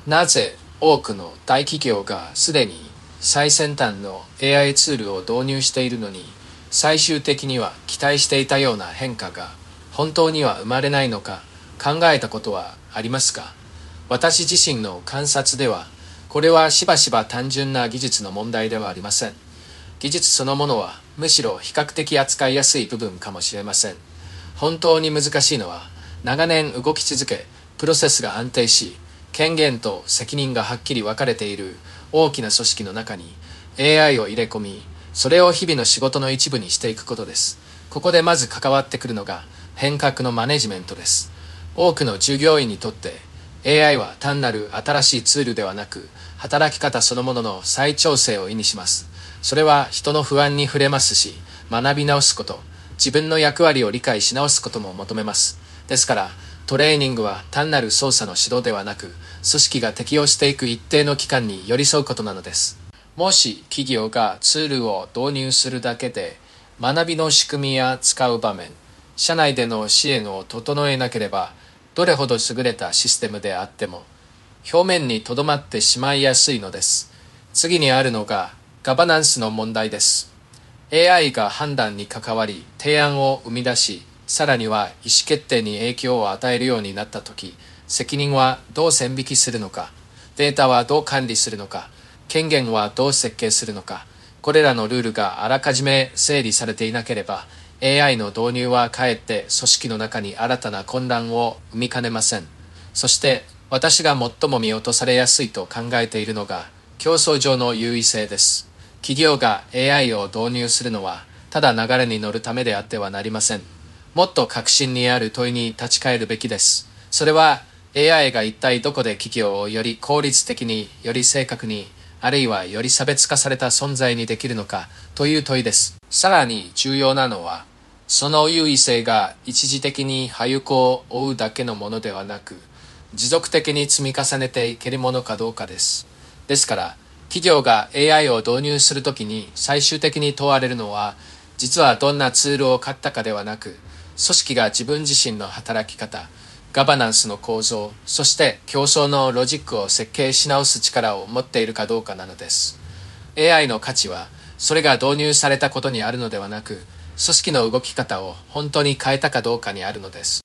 なぜ多くの大企業がすでに最先端の AI ツールを導入しているのに、最終的には期待していたような変化が本当には生まれないのか考えたことはありますか？私自身の観察では、これはしばしば単純な技術の問題ではありません。技術そのものはむしろ比較的扱いやすい部分かもしれません。本当に難しいのは、長年動き続け、プロセスが安定し、権限と責任がはっきり分かれている大きな組織の中に AI を入れ込み、それを日々の仕事の一部にしていくことです。ここでまず関わってくるのが変革のマネジメントです。多くの従業員にとって AI は単なる新しいツールではなく、働き方そのものの再調整を意味します。それは人の不安に触れますし、学び直すこと、自分の役割を理解し直すことも求めます。ですから、トレーニングは単なる操作の指導ではなく、組織が適応していく一定の期間に寄り添うことなのです。もし企業がツールを導入するだけで、学びの仕組みや使う場面、社内での支援を整えなければ、どれほど優れたシステムであっても、表面にとどまってしまいやすいのです。次にあるのが、ガバナンスの問題です。AI が判断に関わり、提案を生み出し、さらには意思決定に影響を与えるようになったとき、責任はどう線引きするのか、データはどう管理するのか、権限はどう設計するのか、これらのルールがあらかじめ整理されていなければ、AI の導入はかえって組織の中に新たな混乱を生みかねません。そして私が最も見落とされやすいと考えているのが競争上の優位性です。企業が AI を導入するのはただ流れに乗るためであってはなりません。もっと核心にある問いに立ち返るべきです。それは AI が一体どこで企業をより効率的に、より正確に、あるいはより差別化された存在にできるのかという問いです。さらに重要なのは、その優位性が一時的に羽行を追うだけのものではなく、持続的に積み重ねていけるものかどうかです。ですから、企業が AI を導入するときに最終的に問われるのは、実はどんなツールを買ったかではなく、組織が自分自身の働き方、ガバナンスの構造、そして競争のロジックを設計し直す力を持っているかどうかなのです。AI の価値は、それが導入されたことにあるのではなく、組織の動き方を本当に変えたかどうかにあるのです。